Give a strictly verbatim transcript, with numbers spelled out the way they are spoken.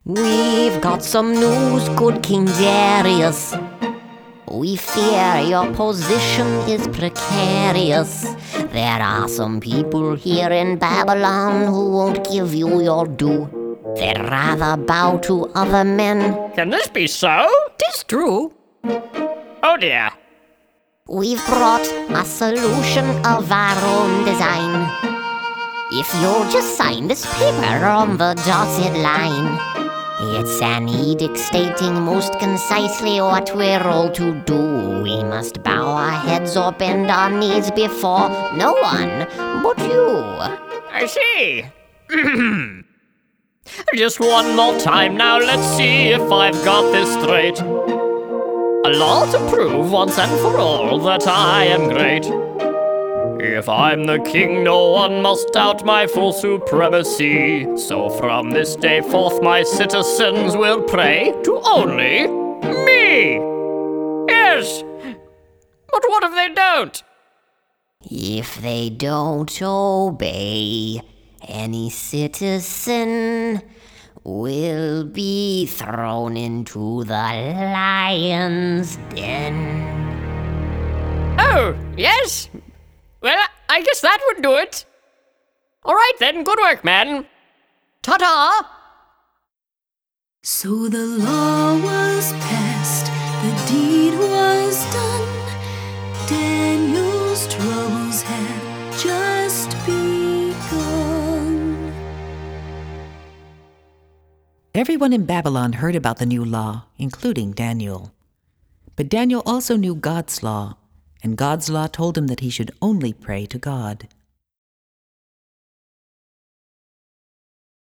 We've got some news, good King Darius. We fear your position is precarious. There are some people here in Babylon who won't give you your due. They'd rather bow to other men. Can this be so? Tis true. Oh dear. We've brought a solution of our own design. If you'll just sign this paper on the dotted line, it's an edict stating most concisely what we're all to do. We must bow our heads or bend our knees before no one but you. I see. Just one more time now, let's see if I've got this straight. A law to prove once and for all that I am great. If I'm the king, no one must doubt my full supremacy. So from this day forth my citizens will pray to only me. Yes, but what if they don't? If they don't obey, any citizen will be thrown into the lion's den. Oh, yes? Well, I guess that would do it. All right then, good work, man. Ta-ta! So the law was passed, the deed was done. Daniel's troubles had just begun. Everyone in Babylon heard about the new law, including Daniel. But Daniel also knew God's law, and God's law told him that he should only pray to God.